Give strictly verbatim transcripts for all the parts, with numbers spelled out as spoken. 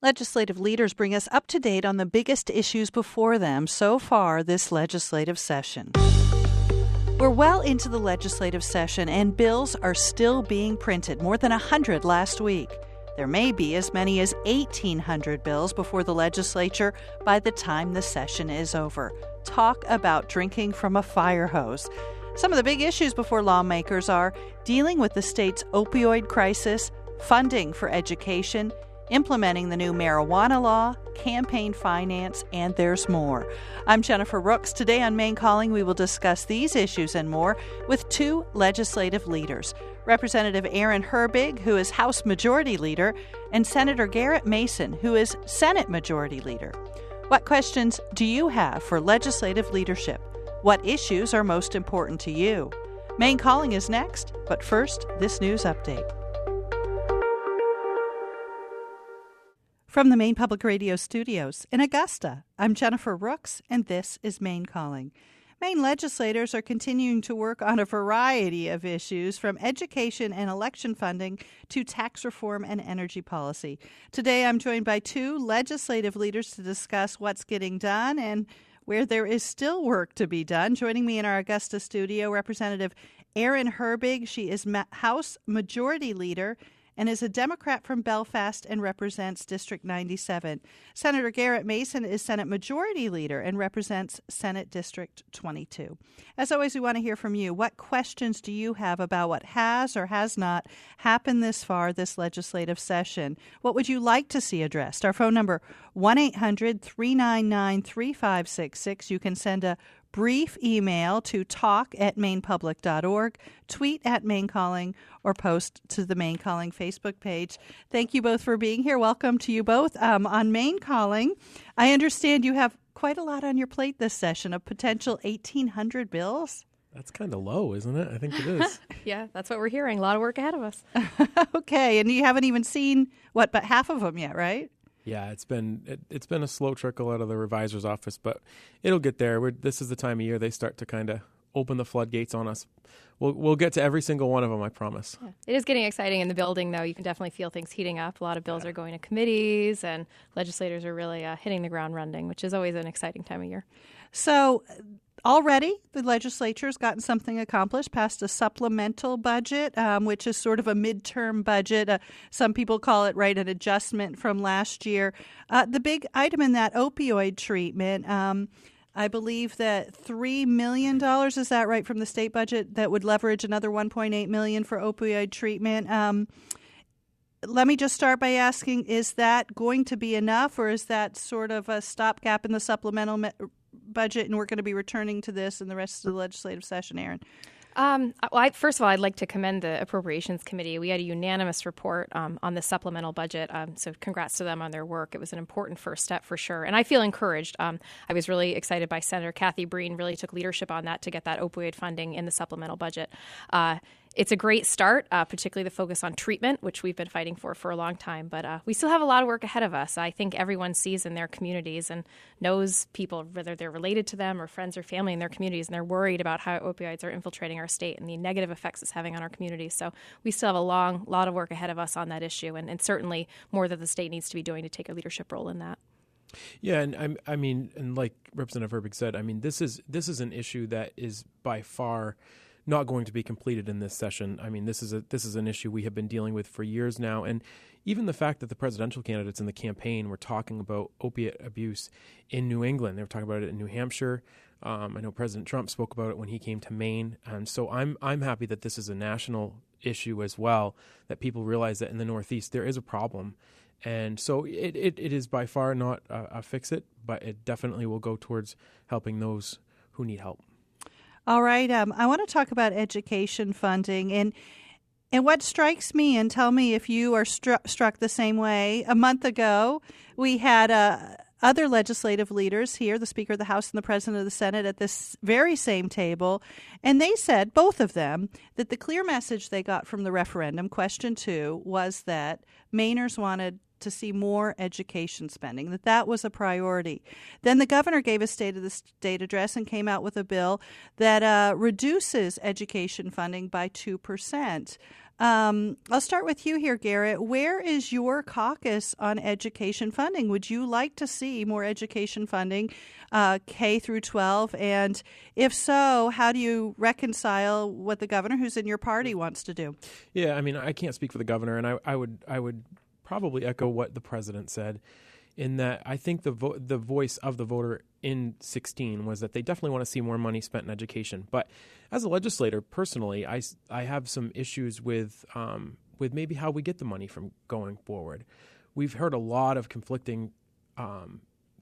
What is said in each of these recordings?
Legislative leaders bring us up to date on the biggest issues before them so far this legislative session. We're well into the legislative session, and bills are still being printed, more than one hundred last week. There may be as many as eighteen hundred bills before the legislature by the time the session is over. Talk about drinking from a fire hose. Some of the big issues before lawmakers are dealing with the state's opioid crisis, funding for education, implementing the new marijuana law, campaign finance, and there's more. I'm Jennifer Rooks. Today on Maine Calling, we will discuss these issues and more with two legislative leaders, Representative Aaron Herbig, who is House Majority Leader, and Senator Garrett Mason, who is Senate Majority Leader. What questions do you have for legislative leadership? What issues are most important to you? Maine Calling is next, but first, this news update. From the Maine Public Radio studios in Augusta, I'm Jennifer Rooks, and this is Maine Calling. Maine legislators are continuing to work on a variety of issues, from education and election funding to tax reform and energy policy. Today, I'm joined by two legislative leaders to discuss what's getting done and where there is still work to be done. Joining me in our Augusta studio, Representative Aaron Herbig. She is Ma- House Majority Leader and is a Democrat from Belfast and represents District ninety-seven. Senator Garrett Mason is Senate Majority Leader and represents Senate District twenty-two. As always, we want to hear from you. What questions do you have about what has or has not happened this far this legislative session? What would you like to see addressed? Our phone number, one eight hundred three nine nine three five six six. You can send a brief email to talk at mainepublic dot org, tweet at Maine Calling, or post to the Maine Calling Facebook page. Thank you both for being here. Welcome to you both. Um, on Maine Calling, I understand you have quite a lot on your plate this session, a potential eighteen hundred bills. That's kind of low, isn't it? I think it is. Yeah, that's what we're hearing. A lot of work ahead of us. Okay, and you haven't even seen, what, but half of them yet, right? Yeah, it's been it, it's been a slow trickle out of the revisor's office, but it'll get there. We're, this is the time of year they start to kind of open the floodgates on us. We'll we'll get to every single one of them, I promise. Yeah. It is getting exciting in the building, though. You can definitely feel things heating up. A lot of bills yeah. are going to committees, and legislators are really uh, hitting the ground running, which is always an exciting time of year. So already, the legislature's gotten something accomplished, passed a supplemental budget, um, which is sort of a midterm budget. Uh, some people call it, right, an adjustment from last year. Uh, the big item in that, opioid treatment, um, I believe that three million dollars, is that right, from the state budget that would leverage another one point eight million dollars for opioid treatment. Um, let me just start by asking, is that going to be enough, or is that sort of a stopgap in the supplemental me- budget, and we're going to be returning to this in the rest of the legislative session, Aaron? Um, well, I, first of all, I'd like to commend the Appropriations Committee. We had a unanimous report um, on the supplemental budget, um, so congrats to them on their work. It was an important first step for sure, and I feel encouraged. Um, I was really excited by Senator Kathy Breen, really took leadership on that to get that opioid funding in the supplemental budget. Uh, It's a great start, uh, particularly the focus on treatment, which we've been fighting for for a long time. But uh, we still have a lot of work ahead of us. I think everyone sees in their communities and knows people, whether they're related to them or friends or family in their communities, and they're worried about how opioids are infiltrating our state and the negative effects it's having on our communities. So we still have a long lot of work ahead of us on that issue, and, and certainly more that the state needs to be doing to take a leadership role in that. Yeah, and I, I mean, and like Representative Herbig said, I mean, this is this is an issue that is by far not going to be completed in this session. I mean, this is a this is an issue we have been dealing with for years now, and even the fact that the presidential candidates in the campaign were talking about opiate abuse in New England, they were talking about it in New Hampshire. Um, I know President Trump spoke about it when he came to Maine, and so I'm I'm happy that this is a national issue as well. That people realize that in the Northeast there is a problem, and so it it, it is by far not a, a fix it, but it definitely will go towards helping those who need help. All right. Um, I want to talk about education funding. And and what strikes me, and tell me if you are stru- struck the same way, a month ago we had uh, other legislative leaders here, the Speaker of the House and the President of the Senate, at this very same table. And they said, both of them, that the clear message they got from the referendum, question two, was that Mainers wanted to see more education spending, that that was a priority. Then the governor gave a State of the State address and came out with a bill that uh, reduces education funding by two percent. Um, I'll start with you here, Garrett. Where is your caucus on education funding? Would you like to see more education funding, uh, K through twelve? And if so, how do you reconcile what the governor, who's in your party, wants to do? Yeah, I mean, I can't speak for the governor, and I, I would I would probably echo what the president said, in that I think the vo- the voice of the voter in sixteen was that they definitely want to see more money spent in education. But as a legislator, personally, I, I have some issues with um, with maybe how we get the money from going forward. We've heard a lot of conflicting um,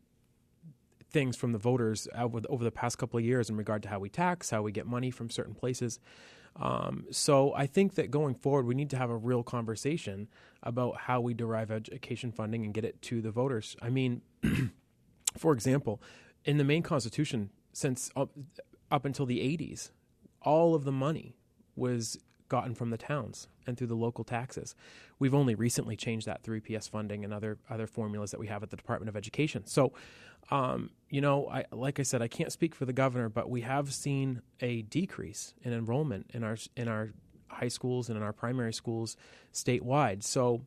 things from the voters over, over the past couple of years in regard to how we tax, how we get money from certain places. Um, so I think that going forward, we need to have a real conversation about how we derive education funding and get it to the voters. I mean, for example, in the Maine Constitution, since up, up until the eighties, all of the money was gotten from the towns and through the local taxes. We've only recently changed that through E P S funding and other other formulas that we have at the Department of Education. So, um, you know, I, like I said, I can't speak for the governor, but we have seen a decrease in enrollment in our in our high schools and in our primary schools statewide. So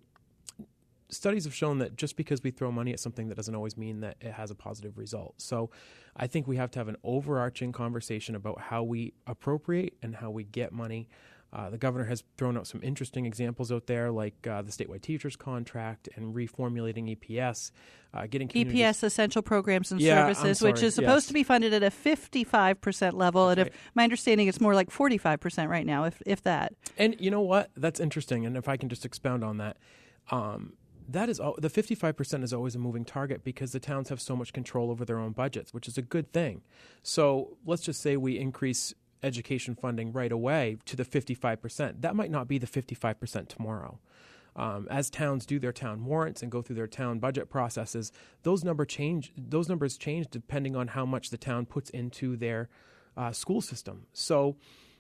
studies have shown that just because we throw money at something, that doesn't always mean that it has a positive result. So I think we have to have an overarching conversation about how we appropriate and how we get money. Uh, the governor has thrown out some interesting examples out there, like uh, the statewide teachers contract and reformulating E P S, uh, getting E P S, Essential Programs and yeah, Services, sorry, which is supposed yes. to be funded at a fifty-five percent level. That's and right. if my understanding, it's more like forty-five percent right now, if if that. And you know what? That's interesting. And if I can just expound on that, um, that is all, the fifty-five percent is always a moving target because the towns have so much control over their own budgets, which is a good thing. So let's just say we increase education funding right away to the fifty-five percent. That might not be the fifty-five percent tomorrow. Um, as towns do their town warrants and go through their town budget processes, those number change. Those numbers change depending on how much the town puts into their uh, school system. So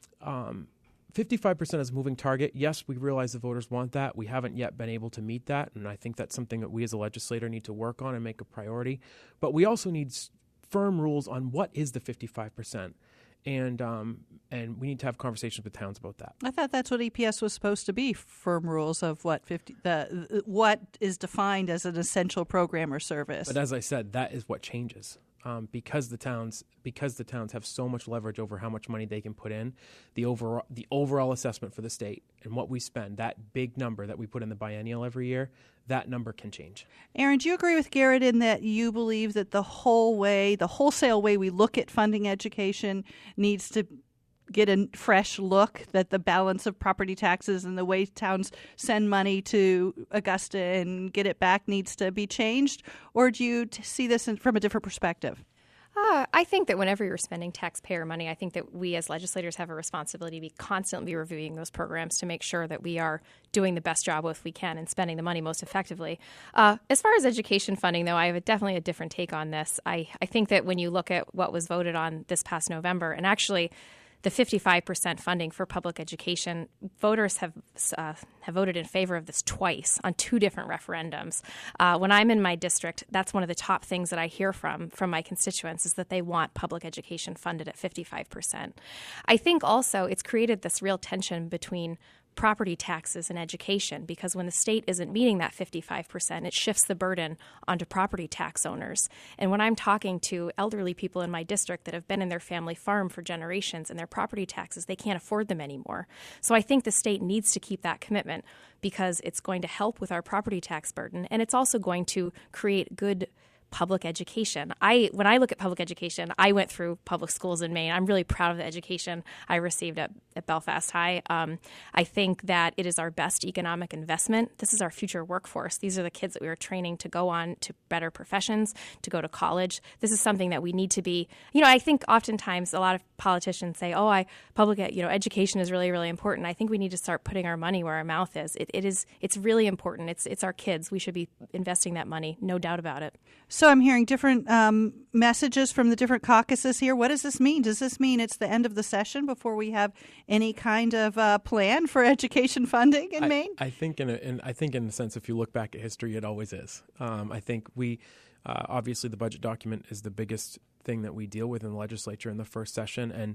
um, fifty-five percent is a moving target. Yes, we realize the voters want that. We haven't yet been able to meet that, and I think that's something that we as a legislator need to work on and make a priority. But we also need firm rules on what is the fifty-five percent. And um, and we need to have conversations with towns about that. I thought that's what E P S was supposed to be, firm rules of what fifty the what is defined as an essential program or service. But as I said, that is what changes. Um, because the towns because the towns have so much leverage over how much money they can put in, the overall the overall assessment for the state and what we spend, that big number that we put in the biennial every year, that number can change. Aaron, do you agree with Garrett in that you believe that the whole way, the wholesale way we look at funding education needs to get a fresh look, that the balance of property taxes and the way towns send money to Augusta and get it back needs to be changed? Or do you t- see this in, from a different perspective? Uh, I think that whenever you're spending taxpayer money, I think that we as legislators have a responsibility to be constantly reviewing those programs to make sure that we are doing the best job if we can and spending the money most effectively. Uh, as far as education funding, though, I have a, definitely a different take on this. I, I think that when you look at what was voted on this past November, and actually the fifty-five percent funding for public education, voters have uh, have voted in favor of this twice on two different referendums. Uh, when I'm in my district, that's one of the top things that I hear from from my constituents is that they want public education funded at fifty-five percent. I think also it's created this real tension between property taxes and education, because when the state isn't meeting that fifty-five percent, it shifts the burden onto property tax owners. And when I'm talking to elderly people in my district that have been in their family farm for generations and their property taxes, they can't afford them anymore. So I think the state needs to keep that commitment because it's going to help with our property tax burden, and it's also going to create good public education. I when I look at public education, I went through public schools in Maine. I'm really proud of the education I received at, at Belfast High. Um, I think that it is our best economic investment. This is our future workforce. These are the kids that we are training to go on to better professions, to go to college. This is something that we need to be, you know, I think oftentimes a lot of politicians say, oh, I public, you know, education is really, really important. I think we need to start putting our money where our mouth is. It, it is, it's really important. It's, it's our kids. We should be investing that money, no doubt about it. So I'm hearing different um, messages from the different caucuses here. What does this mean? Does this mean it's the end of the session before we have any kind of uh, plan for education funding in I, Maine? I think in, a, in I think in the sense, if you look back at history, it always is. Um, I think we uh, obviously the budget document is the biggest thing that we deal with in the legislature in the first session, and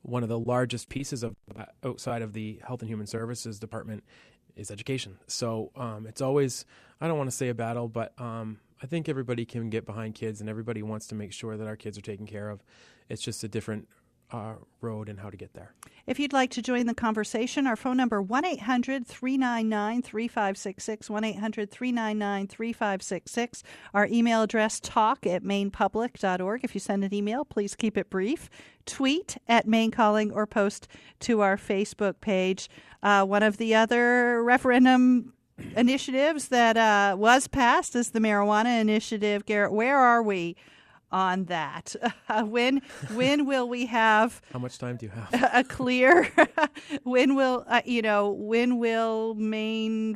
one of the largest pieces of uh, outside of the Health and Human Services Department is education. So um, it's always, I don't want to say a battle, but um, I think everybody can get behind kids and everybody wants to make sure that our kids are taken care of. It's just a different uh, road and how to get there. If you'd like to join the conversation, our phone number one eight hundred three nine nine three five six six, one eight hundred three nine nine three five six six. Our email address, talk at maine public dot org. If you send an email, please keep it brief. Tweet at Maine Calling or post to our Facebook page. Uh, one of the other referendum initiatives that uh, was passed is the marijuana initiative. Garrett, where are we on that? Uh, when when will we have how much time do you have? A, a clear when will uh, you know when will Maine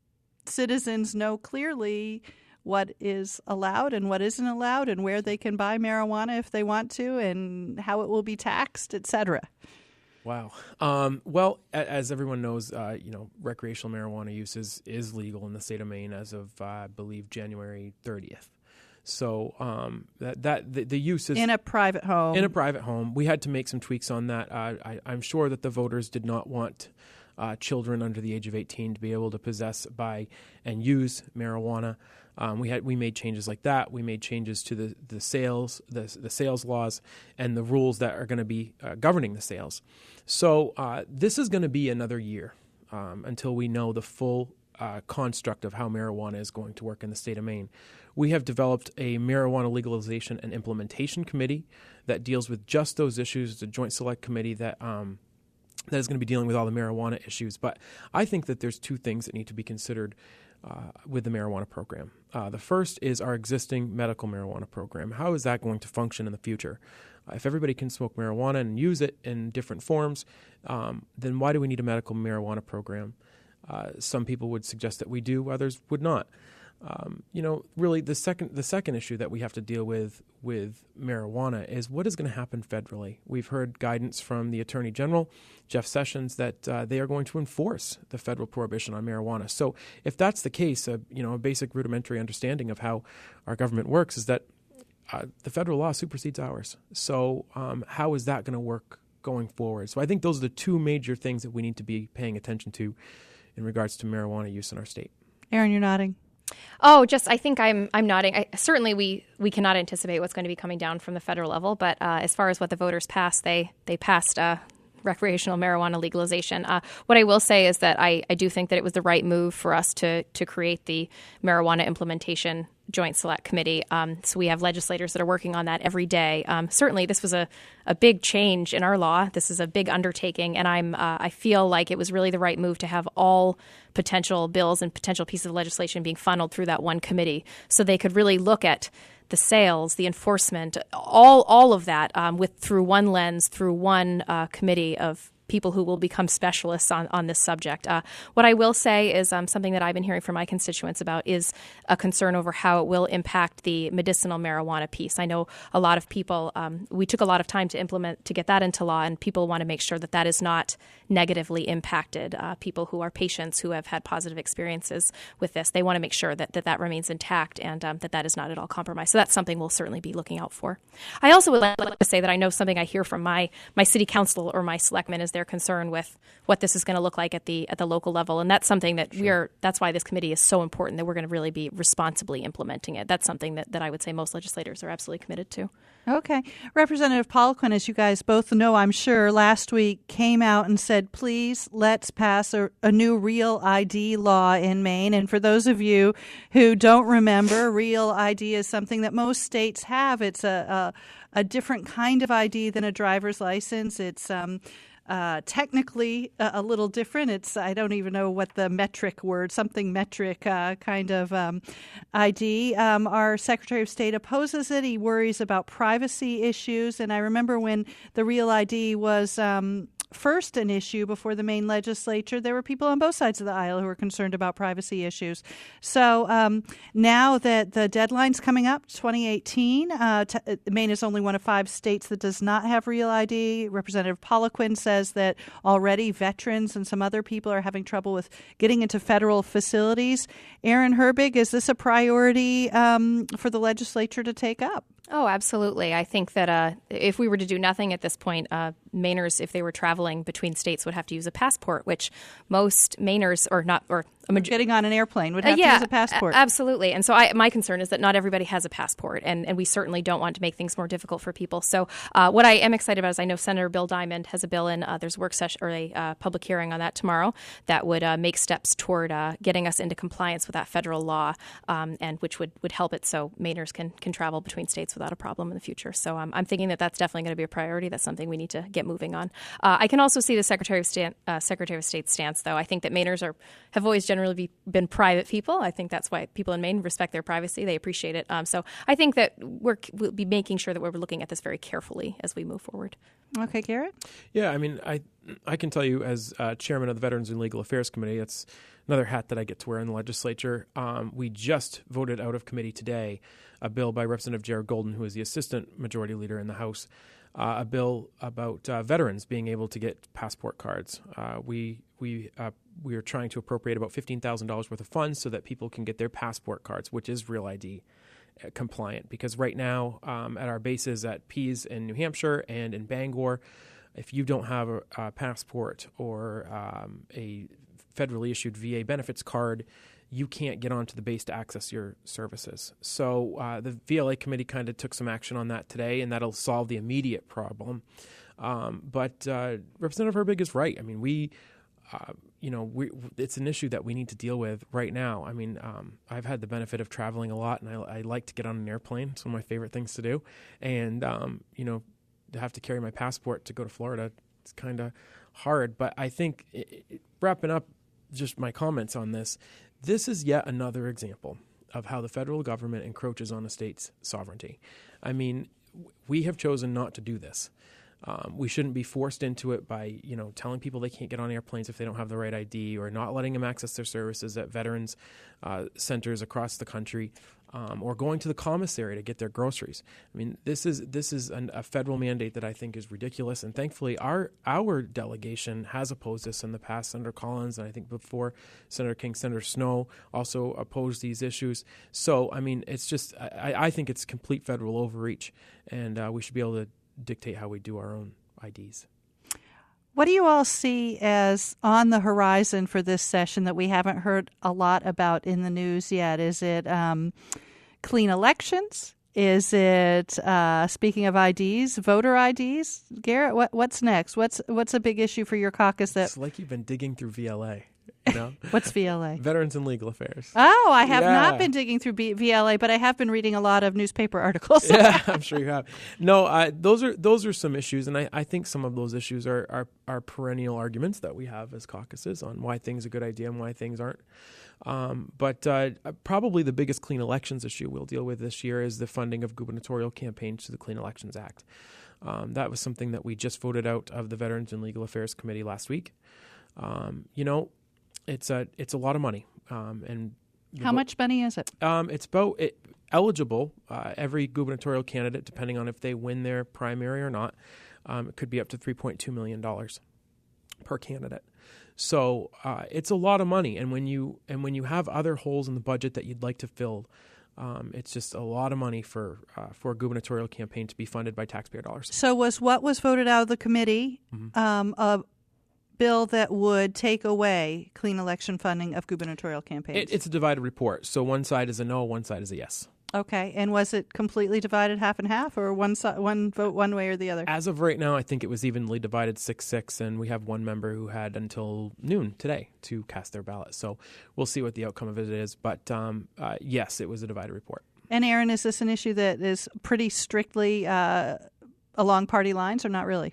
citizens know clearly what is allowed and what isn't allowed, and where they can buy marijuana if they want to, and how it will be taxed, et cetera? Wow. Um, well, as everyone knows, uh, you know, recreational marijuana use is, is legal in the state of Maine as of, uh, I believe, January thirtieth. So um, that that the, the use is in a private home. In a private home, we had to make some tweaks on that. Uh, I, I'm sure that the voters did not want uh, children under the age of eighteen to be able to possess, buy, and use marijuana. Um, we had we made changes like that. We made changes to the the sales the the sales laws and the rules that are going to be uh, governing the sales. So uh, this is going to be another year um, until we know the full uh, construct of how marijuana is going to work in the state of Maine. We have developed a marijuana legalization and implementation committee that deals with just those issues. It's a joint select committee that um, that is going to be dealing with all the marijuana issues. But I think that there's two things that need to be considered uh, with the marijuana program. Uh, the first is our existing medical marijuana program. How is that going to function in the future? Uh, if everybody can smoke marijuana and use it in different forms, um, then why do we need a medical marijuana program? Uh, some people would suggest that we do, others would not. Um, you know, really, the second the second issue that we have to deal with with marijuana is what is going to happen federally. We've heard guidance from the Attorney General, Jeff Sessions, that uh, they are going to enforce the federal prohibition on marijuana. So, if that's the case, uh, you know, a basic rudimentary understanding of how our government works is that uh, the federal law supersedes ours. So, um, how is that going to work going forward? So, I think those are the two major things that we need to be paying attention to in regards to marijuana use in our state. Erin, you're nodding. Oh, just I think I'm I'm nodding. I, certainly, we, we cannot anticipate what's going to be coming down from the federal level. But uh, as far as what the voters passed, they they passed uh, recreational marijuana legalization. Uh, what I will say is that I, I do think that it was the right move for us to to create the marijuana implementation Joint Select Committee. Um, so we have legislators that are working on that every day. Um, certainly, this was a, a big change in our law. This is a big undertaking, and I'm uh, I feel like it was really the right move to have all potential bills and potential pieces of legislation being funneled through that one committee, so they could really look at the sales, the enforcement, all all of that um, with through one lens, through one uh, committee of people who will become specialists on, on this subject. Uh, what I will say is um, something that I've been hearing from my constituents about is a concern over how it will impact the medicinal marijuana piece. I know a lot of people, um, we took a lot of time to implement, to get that into law, and people want to make sure that that is not negatively impacted. Uh, people who are patients who have had positive experiences with this, they want to make sure that that, that remains intact and um, that that is not at all compromised. So that's something we'll certainly be looking out for. I also would like to say that I know something I hear from my, my city council or my selectmen is their concern with what this is going to look like at the at the local level, and that's something that sure. we're. That's why this committee is so important, that we're going to really be responsibly implementing it. That's something that, that I would say most legislators are absolutely committed to. Okay, Representative Poliquin, as you guys both know, I'm sure, last week came out and said, "Please, let's pass a, a new Real I D law in Maine." And for those of you who don't remember, Real I D is something that most states have. It's a a, a different kind of I D than a driver's license. It's um. Uh, technically uh, a little different. It's I don't even know what the metric word, something metric uh, kind of um, I D. Um, our Secretary of State opposes it. He worries about privacy issues. And I remember when the Real I D was um, first an issue before the Maine legislature, there were people on both sides of the aisle who were concerned about privacy issues. So um, now that the deadline's coming up, twenty eighteen, uh, t- Maine is only one of five states that does not have Real I D. Representative Poliquin says that already veterans and some other people are having trouble with getting into federal facilities. Erin Herbig, is this a priority um, for the legislature to take up? Oh, absolutely. I think that uh, if we were to do nothing at this point, uh, Mainers, if they were traveling between states, would have to use a passport, which most Mainers, or not, or a major- getting on an airplane would have uh, yeah, to use a passport. A- absolutely. And so I, my concern is that not everybody has a passport, and, and we certainly don't want to make things more difficult for people. So uh, what I am excited about is I know Senator Bill Diamond has a bill in, uh, there's a work session or a uh, public hearing on that tomorrow that would uh, make steps toward uh, getting us into compliance with that federal law, um, and which would, would help it so Mainers can, can travel between states without a problem in the future. So um, I'm thinking that that's definitely going to be a priority. That's something we need to get moving on. Uh, I can also see the Secretary of State, uh, Secretary of State's stance, though. I think that Mainers are have always generally be, been private people. I think that's why people in Maine respect their privacy. They appreciate it. Um, so I think that we're, we'll be making sure that we're looking at this very carefully as we move forward. Okay, Garrett? Yeah, I mean, I I can tell you as uh, chairman of the Veterans and Legal Affairs Committee, it's another hat that I get to wear in the legislature. Um, we just voted out of committee today a bill by Representative Jared Golden, who is the assistant majority leader in the House, uh, a bill about uh, veterans being able to get passport cards. Uh, we we uh, we are trying to appropriate about fifteen thousand dollars worth of funds so that people can get their passport cards, which is Real I D compliant. Because right now um, at our bases at Pease in New Hampshire and in Bangor, if you don't have a, a passport or um, a federally issued V A benefits card, you can't get onto the base to access your services. So uh, the V L A committee kind of took some action on that today, and that'll solve the immediate problem. Um, but uh, Representative Herbig is right. I mean, we, uh, you know, we, it's an issue that we need to deal with right now. I mean, um, I've had the benefit of traveling a lot, and I, I like to get on an airplane. It's one of my favorite things to do. And, um, you know, to have to carry my passport to go to Florida, it's kind of hard. But I think it, it, wrapping up just my comments on this, this is yet another example of how the federal government encroaches on a state's sovereignty. I mean, we have chosen not to do this. Um, we shouldn't be forced into it by, you know, telling people they can't get on airplanes if they don't have the right I D, or not letting them access their services at veterans uh, centers across the country, um, or going to the commissary to get their groceries. I mean, this is this is an, a federal mandate that I think is ridiculous, and thankfully our our delegation has opposed this in the past. Senator Collins, and I think before Senator King, Senator Snow also opposed these issues. So, I mean, it's just I, I think it's complete federal overreach, and uh, we should be able to dictate how we do our own I Ds. What do you all see as on the horizon for this session that we haven't heard a lot about in the news yet? Is it um, clean elections? Is it, uh, speaking of I Ds, voter I Ds? Garrett, what, what's next? What's what's a big issue for your caucus? That It's like you've been digging through V L A. You know? What's V L A? Veterans and Legal Affairs. Oh, I have Yeah. not been digging through B- V L A, but I have been reading a lot of newspaper articles. Yeah, I'm sure you have. No, uh, those are those are some issues, and I, I think some of those issues are, are are perennial arguments that we have as caucuses on why things are a good idea and why things aren't. Um, but uh, probably the biggest clean elections issue we'll deal with this year is the funding of gubernatorial campaigns to the Clean Elections Act. Um, that was something that we just voted out of the Veterans and Legal Affairs Committee last week. Um, you know, it's a it's a lot of money, um, and How much money is it? Um, it's about it, eligible. Uh, every gubernatorial candidate, depending on if they win their primary or not, um, it could be up to three point two million dollars per candidate. So uh, it's a lot of money, and when you and when you have other holes in the budget that you'd like to fill, um, it's just a lot of money for uh, for a gubernatorial campaign to be funded by taxpayer dollars. So was what was voted out of the committee Mm-hmm. um, a bill that would take away clean election funding of gubernatorial campaigns? It, it's a divided report, so one side is a no, one side is a yes. Okay, and was it completely divided half and half, or one si- one vote one way or the other? As of right now, I think it was evenly divided six six, and we have one member who had until noon today to cast their ballot. So we'll see what the outcome of it is. But um, uh, yes, it was a divided report. And Aaron, is this an issue that is pretty strictly uh, along party lines, or not really?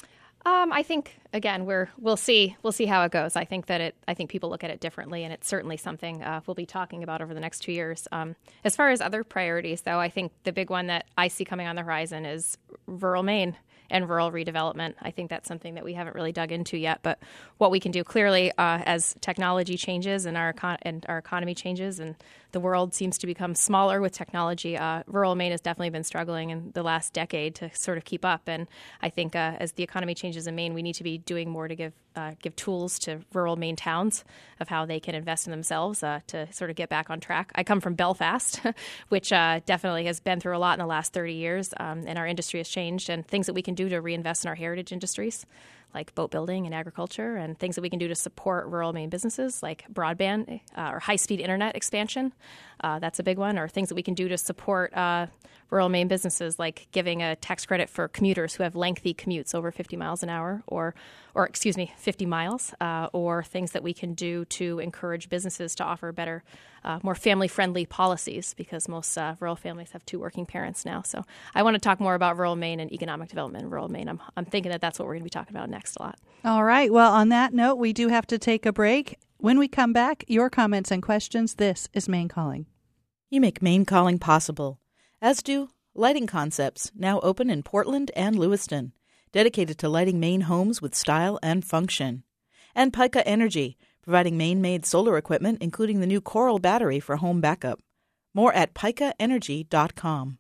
Um, I think again we're we'll see we'll see how it goes. I think that it I think people look at it differently, and it's certainly something uh, we'll be talking about over the next two years. Um, as far as other priorities, though, I think the big one that I see coming on the horizon is rural Maine and rural redevelopment. I think that's something that we haven't really dug into yet. But what we can do clearly uh, as technology changes and our econ- and our economy changes and the world seems to become smaller with technology, uh, rural Maine has definitely been struggling in the last decade to sort of keep up. And I think uh, as the economy changes in Maine, we need to be doing more to give uh, give tools to rural Maine towns of how they can invest in themselves uh, to sort of get back on track. I come from Belfast, which uh, definitely has been through a lot in the last thirty years, um, and our industry has changed, and things that we can do to reinvest in our heritage industries, like boat building and agriculture, and things that we can do to support rural Maine businesses like broadband uh, or high-speed internet expansion. Uh, that's a big one. Or things that we can do to support uh, rural Maine businesses, like giving a tax credit for commuters who have lengthy commutes over fifty miles an hour, or, or excuse me, fifty miles, uh, or things that we can do to encourage businesses to offer better, uh, more family-friendly policies, because most uh, rural families have two working parents now. So I want to talk more about rural Maine and economic development in rural Maine. I'm, I'm thinking that that's what we're going to be talking about next a lot. All right. Well, on that note, we do have to take a break. When we come back, your comments and questions. This is Maine Calling. You make Maine Calling possible, as do Lighting Concepts, now open in Portland and Lewiston, dedicated to lighting Maine homes with style and function. And Pika Energy, providing Maine-made solar equipment, including the new Coral battery for home backup. More at pika energy dot com.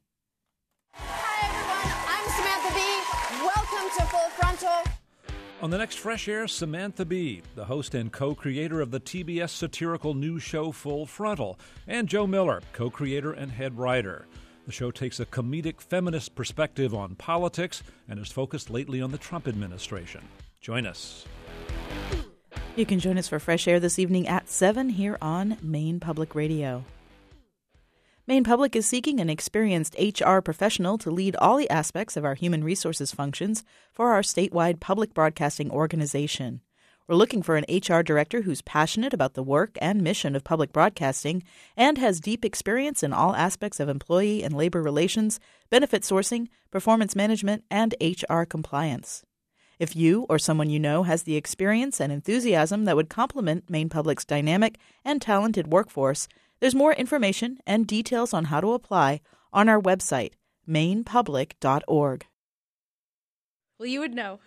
Hi, everyone. I'm Samantha Bee. Welcome to Full Frontal. On the next Fresh Air, Samantha Bee, the host and co-creator of the T B S satirical news show Full Frontal, and Joe Miller, co-creator and head writer. The show takes a comedic feminist perspective on politics and is focused lately on the Trump administration. Join us. You can join us for Fresh Air this evening at seven here on Maine Public Radio. Maine Public is seeking an experienced H R professional to lead all the aspects of our human resources functions for our statewide public broadcasting organization. We're looking for an H R director who's passionate about the work and mission of public broadcasting and has deep experience in all aspects of employee and labor relations, benefit sourcing, performance management, and H R compliance. If you or someone you know has the experience and enthusiasm that would complement Maine Public's dynamic and talented workforce, there's more information and details on how to apply on our website, maine public dot org. Well, you would know.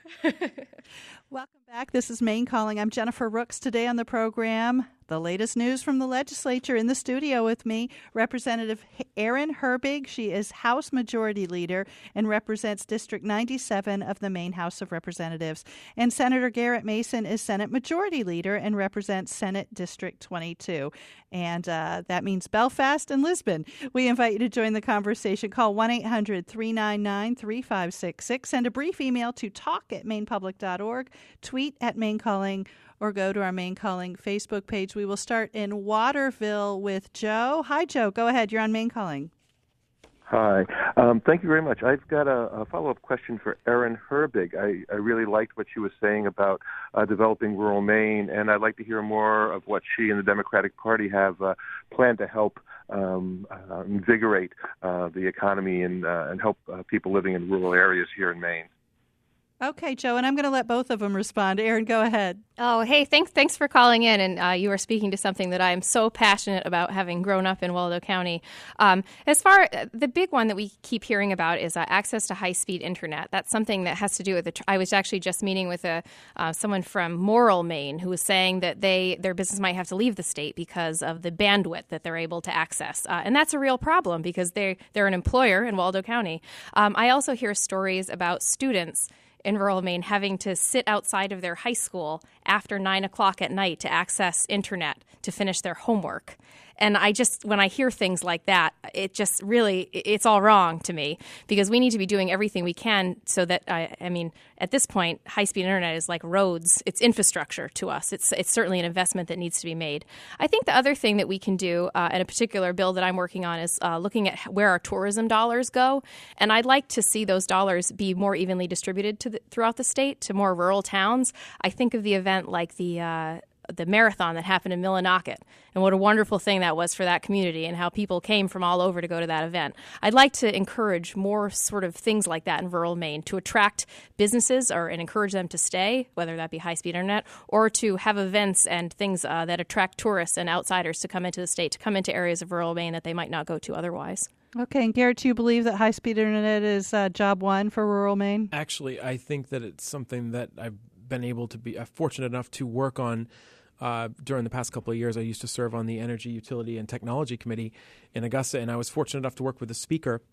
Welcome back. This is Maine Calling. I'm Jennifer Rooks. Today on the program, the latest news from the legislature. In the studio with me, Representative Erin Herbig. She is House Majority Leader and represents District ninety-seven of the Maine House of Representatives. And Senator Garrett Mason is Senate Majority Leader and represents Senate District twenty-two. And uh, that means Belfast and Lisbon. We invite you to join the conversation. Call one eight hundred three nine nine three five six six. Send a brief email to talk at maine public dot org. Tweet at Maine Calling, or go to our Maine Calling Facebook page. We will start in Waterville with Joe. Hi, Joe. Go ahead. You're on Maine Calling. Hi. Um, thank you very much. I've got a, a follow-up question for Erin Herbig. I, I really liked what she was saying about uh, developing rural Maine, and I'd like to hear more of what she and the Democratic Party have uh, planned to help um, uh, invigorate uh, the economy and, uh, and help uh, people living in rural areas here in Maine. Okay, Joe, and I'm going to let both of them respond. Erin, go ahead. Oh, hey, thanks thanks for calling in. And uh, you are speaking to something that I am so passionate about, having grown up in Waldo County. Um, as far the big one that we keep hearing about is uh, access to high-speed internet. That's something that has to do with the tr- I was actually just meeting with a uh, someone from Morrill, Maine, who was saying that they their business might have to leave the state because of the bandwidth that they're able to access. Uh, and that's a real problem because they they're an employer in Waldo County. Um, I also hear stories about students in rural Maine having to sit outside of their high school after nine o'clock at night to access internet to finish their homework. And I just, when I hear things like that, it just really, it's all wrong to me, because we need to be doing everything we can so that, I, I mean, at this point, high-speed internet is like roads. It's infrastructure to us. It's it's certainly an investment that needs to be made. I think the other thing that we can do, uh, and a particular bill that I'm working on, is uh, looking at where our tourism dollars go. And I'd like to see those dollars be more evenly distributed to the, throughout the state to more rural towns. I think of the event like the uh, the marathon that happened in Millinocket, and what a wonderful thing that was for that community and how people came from all over to go to that event. I'd like to encourage more sort of things like that in rural Maine to attract businesses or and encourage them to stay, whether that be high-speed internet, or to have events and things uh, that attract tourists and outsiders to come into the state, to come into areas of rural Maine that they might not go to otherwise. Okay, and Garrett, do you believe that high-speed internet is uh, job one for rural Maine? Actually, I think that it's something that I've been able to be uh, fortunate enough to work on uh, during the past couple of years. I used to serve on the Energy, Utility, and Technology Committee in Augusta, and I was fortunate enough to work with the Speaker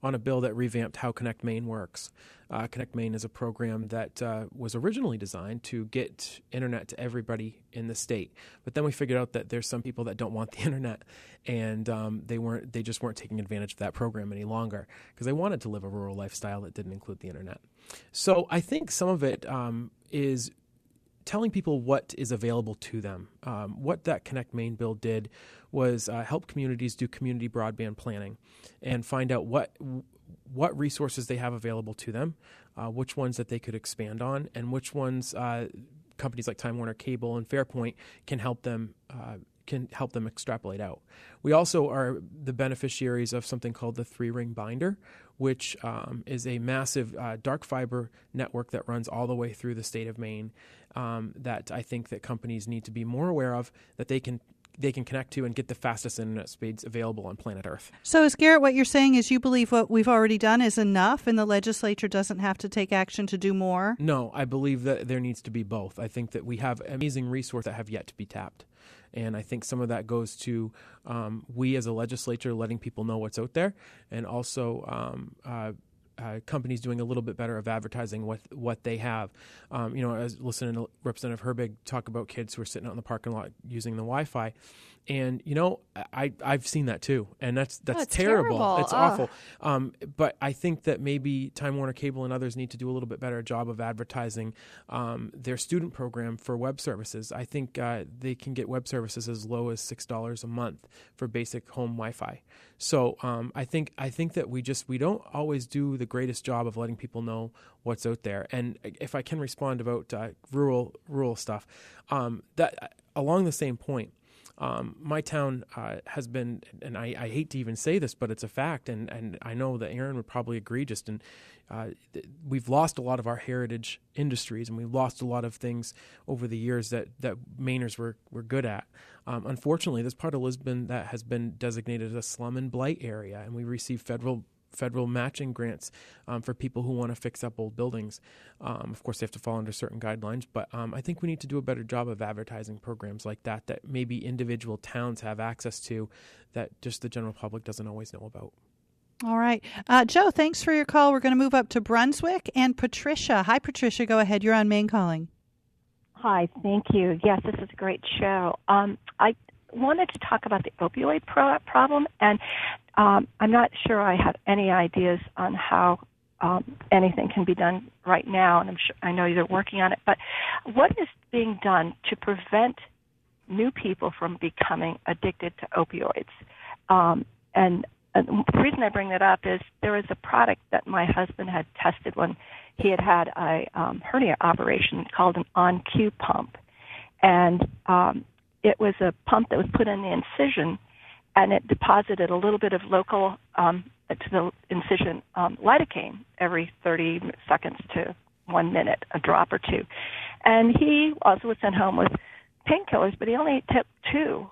on a bill that revamped how Connect Maine works. Uh, Connect Maine is a program that uh, was originally designed to get internet to everybody in the state, but then we figured out that there's some people that don't want the internet, and um, they weren't they just weren't taking advantage of that program any longer because they wanted to live a rural lifestyle that didn't include the internet. So I think some of it um, is telling people what is available to them. Um, what that Connect Maine bill did was uh, help communities do community broadband planning and find out what what resources they have available to them, uh, which ones that they could expand on, and which ones uh, companies like Time Warner Cable and Fairpoint can help them uh, can help them extrapolate out. We also are the beneficiaries of something called the Three Ring Binder, which um, is a massive uh, dark fiber network that runs all the way through the state of Maine. Um, that I think that companies need to be more aware of, that they can they can connect to and get the fastest internet speeds available on planet Earth. So is Garrett, what you're saying is you believe what we've already done is enough and the legislature doesn't have to take action to do more? No, I believe that there needs to be both. I think that we have amazing resources that have yet to be tapped. And I think some of that goes to um, we as a legislature letting people know what's out there, and also um, uh, uh, companies doing a little bit better of advertising what what they have. Um, you know, as listening to Representative Herbig talk about kids who are sitting out in the parking lot using the Wi-Fi, and you know, I I've seen that too, and that's that's oh, it's terrible. terrible. It's oh. awful. Um, but I think that maybe Time Warner Cable and others need to do a little bit better job of advertising um, their student program for web services. I think uh, they can get web services as low as six dollars a month for basic home Wi-Fi. So um, I think I think that we just we don't always do the greatest job of letting people know what's out there. And if I can respond about uh, rural rural stuff, um, that along the same point. Um, my town uh, has been, and I, I hate to even say this, but it's a fact, and, and I know that Aaron would probably agree, just in, uh, th- we've lost a lot of our heritage industries, and we've lost a lot of things over the years that, that Mainers were, were good at. Um, unfortunately, this part of Lisbon that has been designated as a slum and blight area, and we receive federal federal matching grants um, for people who want to fix up old buildings. Um, of course, they have to fall under certain guidelines, but um, I think we need to do a better job of advertising programs like that that maybe individual towns have access to that just the general public doesn't always know about. All right. Uh, Joe, thanks for your call. We're going to move up to Brunswick and Patricia. Hi, Patricia. Go ahead. You're on Maine Calling. Hi. Thank you. Yes, this is a great show. Um, I wanted to talk about the opioid pro- problem, and um, I'm not sure I have any ideas on how um, anything can be done right now, and I'm sure, I know you're working on it, but what is being done to prevent new people from becoming addicted to opioids? Um, and, and the reason I bring that up is there was a product that my husband had tested when he had had a um, hernia operation called an On-Q pump, and um, it was a pump that was put in the incision, and it deposited a little bit of local um, to the incision um, lidocaine every thirty seconds to one minute, a drop or two. And he also was sent home with painkillers, but he only took two.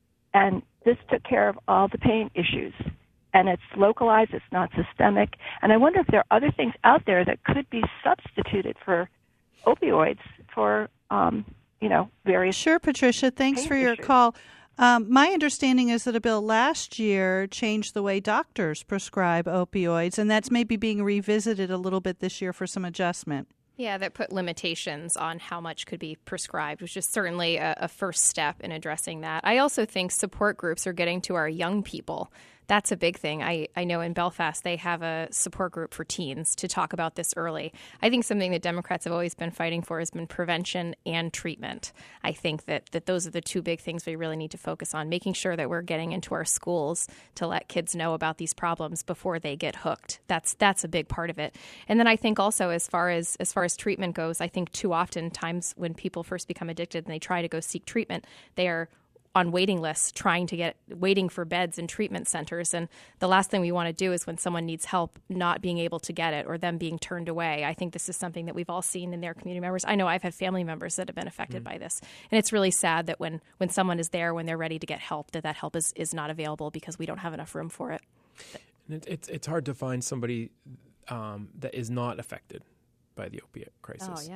And this took care of all the pain issues. And it's localized, it's not systemic. And I wonder if there are other things out there that could be substituted for opioids for um, you know, various. Sure, Patricia. Thanks for your issues. call. Um, my understanding is that a bill last year changed the way doctors prescribe opioids, and that's maybe being revisited a little bit this year for some adjustment. Yeah, that put limitations on how much could be prescribed, which is certainly a, a first step in addressing that. I also think support groups are getting to our young people. That's a big thing. I, I know in Belfast they have a support group for teens to talk about this early. I think something that Democrats have always been fighting for has been prevention and treatment. I think that, that those are the two big things we really need to focus on, making sure that we're getting into our schools to let kids know about these problems before they get hooked. That's that's a big part of it. And then I think also as far as as far as treatment goes, I think too often times when people first become addicted and they try to go seek treatment, they are on waiting lists trying to get waiting for beds in treatment centers, and the last thing we want to do is when someone needs help not being able to get it or them being turned away. I think this is something that we've all seen in their community members. I know I've had family members that have been affected mm-hmm. by this, and it's really sad that when when someone is there when they're ready to get help, that that help is, is not available because we don't have enough room for it. And it, it's it's hard to find somebody um, that is not affected by the opiate crisis. Oh, yeah.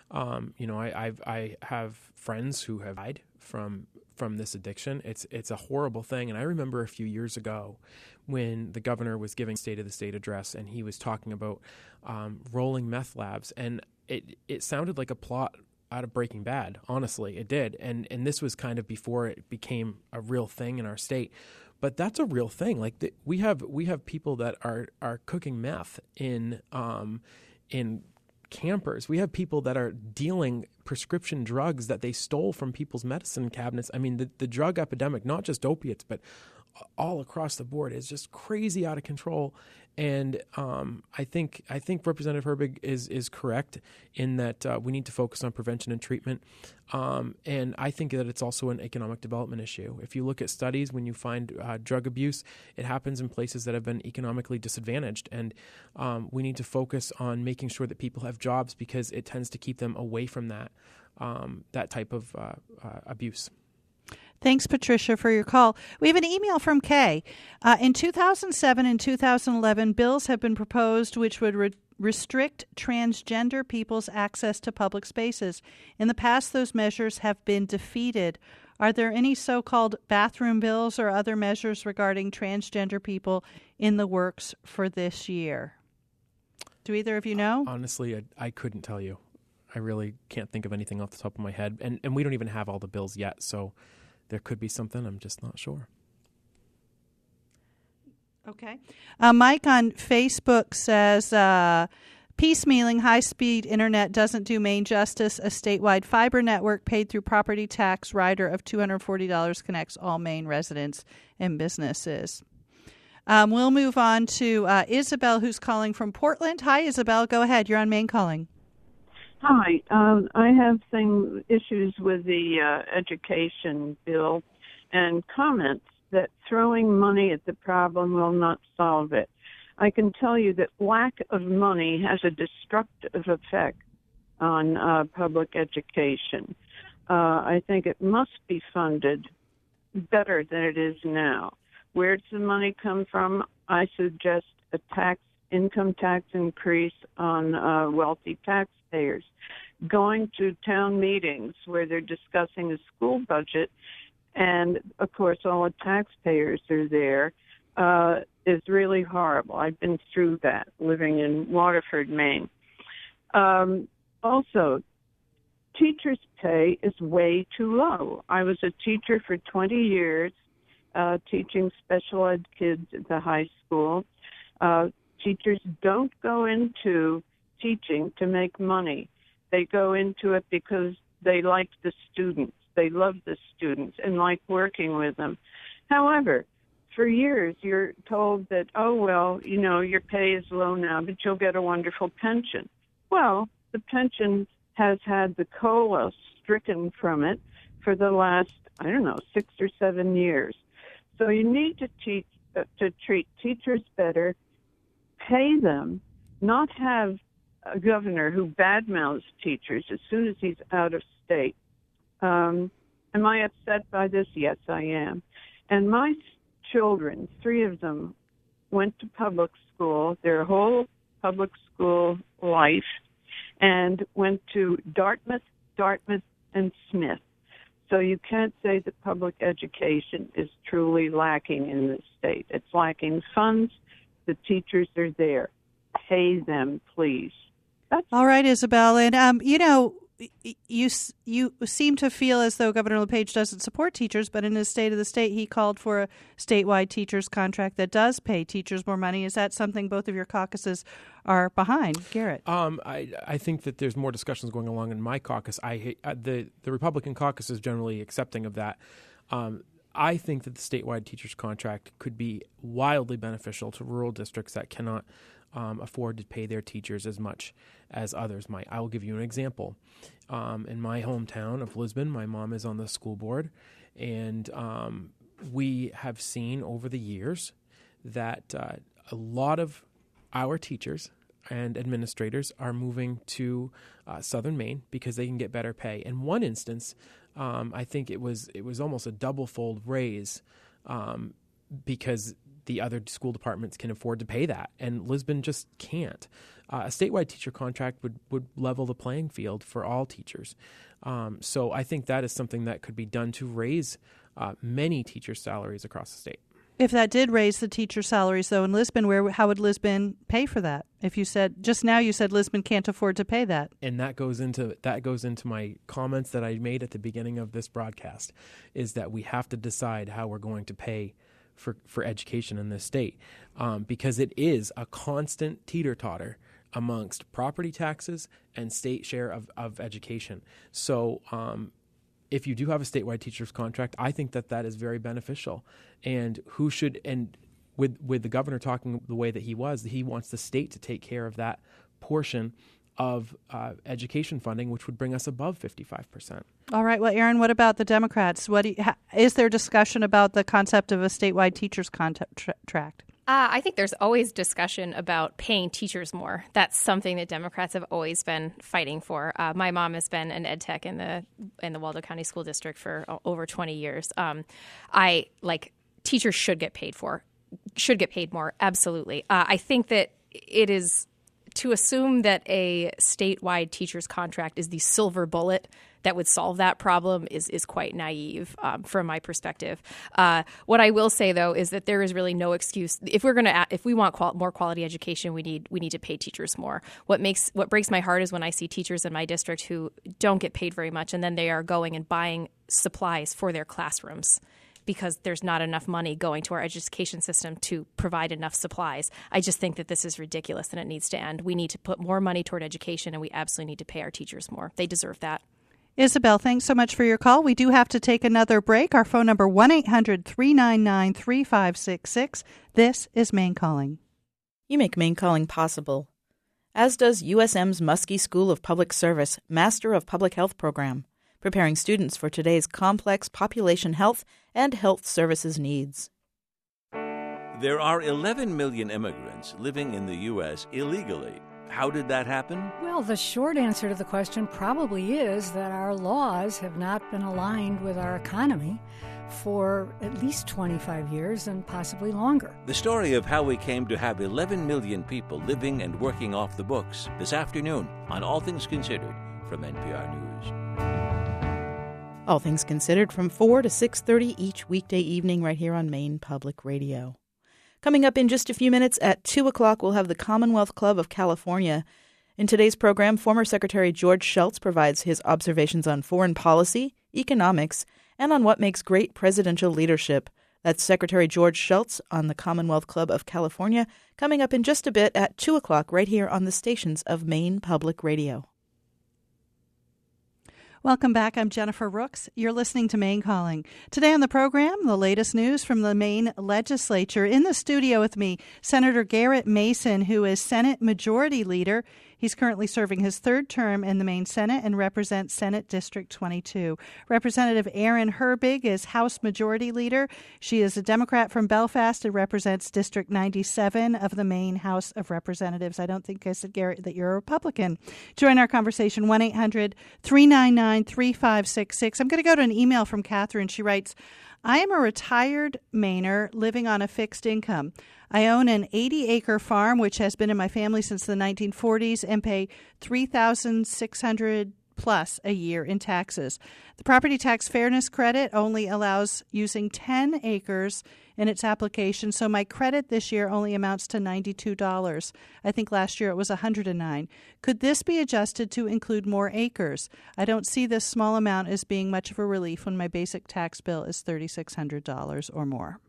Um, you know, I I've, I have friends who have died from from this addiction. It's it's a horrible thing. And I remember a few years ago when the governor was giving State of the State address, and he was talking about um, rolling meth labs, and it it sounded like a plot out of Breaking Bad. Honestly, it did. And and this was kind of before it became a real thing in our state. But that's a real thing. Like the, we have we have people that are are cooking meth in um, in campers. We have people that are dealing prescription drugs that they stole from people's medicine cabinets. I mean, the, the drug epidemic, not just opiates, but all across the board, is just crazy out of control. And um, I think I think Representative Herbig is is correct in that uh, we need to focus on prevention and treatment. Um, and I think that it's also an economic development issue. If you look at studies, when you find uh, drug abuse, it happens in places that have been economically disadvantaged. And um, we need to focus on making sure that people have jobs, because it tends to keep them away from that um, that type of uh, uh, abuse. Thanks, Patricia, for your call. We have an email from Kay. Uh, in two thousand seven and two thousand eleven, bills have been proposed which would re- restrict transgender people's access to public spaces. In the past, those measures have been defeated. Are there any so-called bathroom bills or other measures regarding transgender people in the works for this year? Do either of you know? Honestly, I, I couldn't tell you. I really can't think of anything off the top of my head. And, and we don't even have all the bills yet, so there could be something. I'm just not sure. Okay. Uh, Mike on Facebook says, uh, piecemealing high-speed internet doesn't do Maine justice. A statewide fiber network paid through property tax rider of two hundred forty dollars connects all Maine residents and businesses. Um, we'll move on to uh, Isabel, who's calling from Portland. Hi, Isabel. Go ahead. You're on Maine Calling. Hi. Um, I have some issues with the uh, education bill and comments that throwing money at the problem will not solve it. I can tell you that lack of money has a destructive effect on uh, public education. Uh, I think it must be funded better than it is now. Where does the money come from? I suggest a tax, income tax increase on uh, wealthy taxpayers. Going to town meetings where they're discussing a school budget, and of course all the taxpayers are there, uh, is really horrible. I've been through that living in Waterford, Maine. Um, also, teachers' pay is way too low. I was a teacher for twenty years, uh, teaching special ed kids at the high school. Uh, teachers don't go into teaching to make money. They go into it because they like the students. They love the students and like working with them. However, for years you're told that, oh, well, you know, your pay is low now, but you'll get a wonderful pension. Well, the pension has had the COLA stricken from it for the last, I don't know, six or seven years. So you need to teach, uh, to treat teachers better, pay them, not have a governor who badmouths teachers as soon as he's out of state. Um, am I upset by this? Yes, I am. And my children, three of them, went to public school, their whole public school life, and went to Dartmouth, Dartmouth, and Smith. So you can't say that public education is truly lacking in this state. It's lacking funds. The teachers are there. Pay them, please. That's all right, Isabel. And, um, you know, you you seem to feel as though Governor LePage doesn't support teachers, but in his State of the State, he called for a statewide teachers contract that does pay teachers more money. Is that something both of your caucuses are behind? Garrett? Um, I I think that there's more discussions going along in my caucus. I hate, uh, the the Republican caucus is generally accepting of that. Um, I think that the statewide teachers contract could be wildly beneficial to rural districts that cannot Um, afford to pay their teachers as much as others might. I will give you an example. Um, in my hometown of Lisbon, my mom is on the school board, and um, we have seen over the years that uh, a lot of our teachers and administrators are moving to uh, southern Maine because they can get better pay. In one instance, um, I think it was it was almost a double-fold raise um, because the other school departments can afford to pay that, and Lisbon just can't. Uh, a statewide teacher contract would, would level the playing field for all teachers. Um, so I think that is something that could be done to raise uh, many teachers' salaries across the state. If that did raise the teacher salaries, though, in Lisbon, where how would Lisbon pay for that? If you said just now, you said Lisbon can't afford to pay that, and that goes into that goes into my comments that I made at the beginning of this broadcast, is that we have to decide how we're going to pay for for education in this state, um, because it is a constant teeter-totter amongst property taxes and state share of of education. So. Um, If you do have a statewide teacher's contract, I think that that is very beneficial. And who should, and with with the governor talking the way that he was, he wants the state to take care of that portion of uh, education funding, which would bring us above fifty-five percent. All right. Well, Aaron, what about the Democrats? What do you, ha, is there discussion about the concept of a statewide teacher's contract? Uh, I think there's always discussion about paying teachers more. That's something that Democrats have always been fighting for. Uh, my mom has been an ed tech in the in the Waldo County School District for over twenty years. Um, I like teachers should get paid for, should get paid more. Absolutely. Uh, I think that it is to assume that a statewide teacher's contract is the silver bullet that would solve that problem is is quite naive um, from my perspective. Uh, what I will say, though, is that there is really no excuse. If we're going to, if we want qual- more quality education, we need we need to pay teachers more. What makes what breaks my heart is when I see teachers in my district who don't get paid very much, and then they are going and buying supplies for their classrooms because there's not enough money going to our education system to provide enough supplies. I just think that this is ridiculous and it needs to end. We need to put more money toward education, and we absolutely need to pay our teachers more. They deserve that. Isabel, thanks so much for your call. We do have to take another break. Our phone number, one eight hundred three nine nine three five six six. This is Maine Calling. You make Maine Calling possible, as does U S M's Muskie School of Public Service Master of Public Health program, preparing students for today's complex population health and health services needs. There are eleven million immigrants living in the U S illegally. How did that happen? Well, the short answer to the question probably is that our laws have not been aligned with our economy for at least twenty-five years and possibly longer. The story of how we came to have eleven million people living and working off the books this afternoon on All Things Considered from N P R News. All Things Considered from four to six thirty each weekday evening right here on Maine Public Radio. Coming up in just a few minutes at two o'clock, we'll have the Commonwealth Club of California. In today's program, former Secretary George Shultz provides his observations on foreign policy, economics, and on what makes great presidential leadership. That's Secretary George Shultz on the Commonwealth Club of California, coming up in just a bit at two o'clock right here on the stations of Maine Public Radio. Welcome back. I'm Jennifer Rooks. You're listening to Maine Calling. Today on the program, the latest news from the Maine legislature. In the studio with me, Senator Garrett Mason, who is Senate Majority Leader. He's currently serving his third term in the Maine Senate and represents Senate District twenty-two. Representative Erin Herbig is House Majority Leader. She is a Democrat from Belfast and represents District ninety-seven of the Maine House of Representatives. I don't think I said, Garrett, that you're a Republican. Join our conversation, one eight hundred three nine nine three five six six. I'm going to go to an email from Catherine. She writes, I am a retired Mainer living on a fixed income. I own an eighty-acre farm, which has been in my family since the nineteen forties, and pay three thousand six hundred dollars plus a year in taxes. The Property Tax Fairness Credit only allows using ten acres in its application, so my credit this year only amounts to ninety-two dollars. I think last year it was one hundred nine dollars. Could this be adjusted to include more acres? I don't see this small amount as being much of a relief when my basic tax bill is three thousand six hundred dollars or more.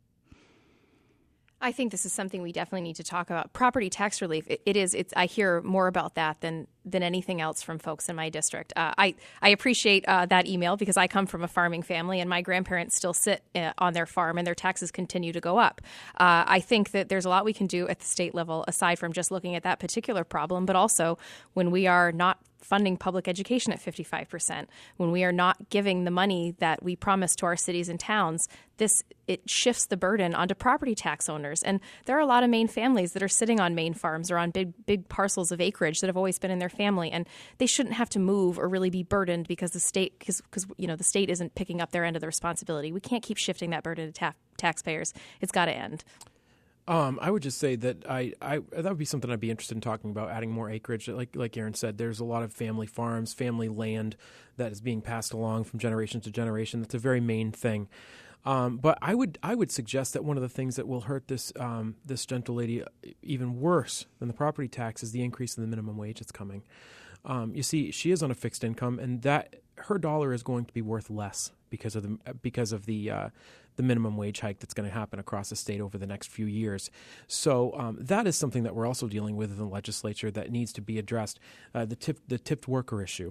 I think this is something we definitely need to talk about. Property tax relief, it, it is. It's. I hear more about that than than anything else from folks in my district. Uh, I I appreciate uh, that email because I come from a farming family and my grandparents still sit uh, on their farm and their taxes continue to go up. Uh, I think that there's a lot we can do at the state level aside from just looking at that particular problem, but also when we are not funding public education at fifty-five percent, when we are not giving the money that we promise to our cities and towns, this it shifts the burden onto property tax owners. And there are a lot of Maine families that are sitting on Maine farms or on big big parcels of acreage that have always been in their family, and they shouldn't have to move or really be burdened because the state because because you know the state isn't picking up their end of the responsibility. We can't keep shifting that burden to ta- taxpayers. It's got to end. Um, I would just say that I, I that would be something I'd be interested in talking about, adding more acreage. Like like Aaron said, there's a lot of family farms, family land that is being passed along from generation to generation. That's a very main thing. Um, but I would I would suggest that one of the things that will hurt this um, this gentle lady even worse than the property tax is the increase in the minimum wage that's coming. Um, you see, she is on a fixed income, and that her dollar is going to be worth less because of the because of the uh, the minimum wage hike that's going to happen across the state over the next few years. So um, that is something that we're also dealing with in the legislature that needs to be addressed. Uh, the tip, the tipped worker issue.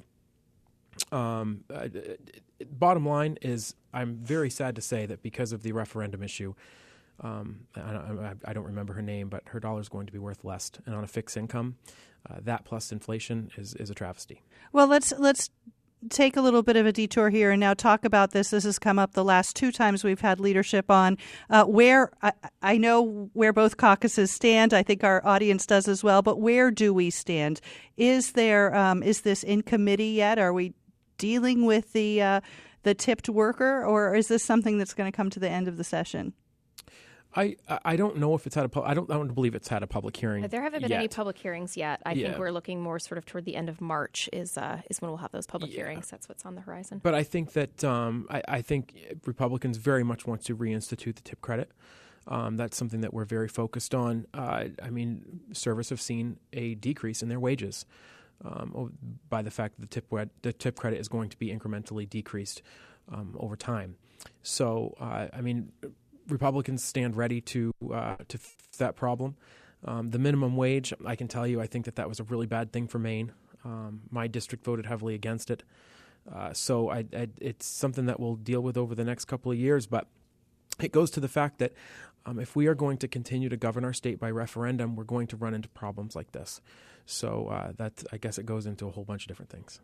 Um, uh, bottom line is, I'm very sad to say that because of the referendum issue, um, I, I, I don't remember her name, but her dollar is going to be worth less, and on a fixed income, uh, that plus inflation is is a travesty. Well, let's let's. take a little bit of a detour here and now talk about this. This has come up the last two times we've had leadership on. Uh, where I, I know where both caucuses stand. I think our audience does as well. But where do we stand? Is there um, is this in committee yet? Are we dealing with the uh, the tipped worker, or is this something that's going to come to the end of the session? I, I don't know if it's had a I don't I don't believe it's had a public hearing. There haven't been yet. any public hearings yet. I yeah. think we're looking more sort of toward the end of March is uh, is when we'll have those public yeah. hearings. That's what's on the horizon. But I think that um, I, I think Republicans very much want to reinstitute the tip credit. Um, that's something that we're very focused on. Uh, I mean, servers have seen a decrease in their wages um, by the fact that the tip the tip credit is going to be incrementally decreased um, over time. So uh, I mean. Republicans stand ready to uh, to fix that problem. Um, the minimum wage, I can tell you, I think that that was a really bad thing for Maine. Um, my district voted heavily against it. Uh, so I, I, it's something that we'll deal with over the next couple of years. But it goes to the fact that um, if we are going to continue to govern our state by referendum, we're going to run into problems like this. So uh, that, I guess it goes into a whole bunch of different things.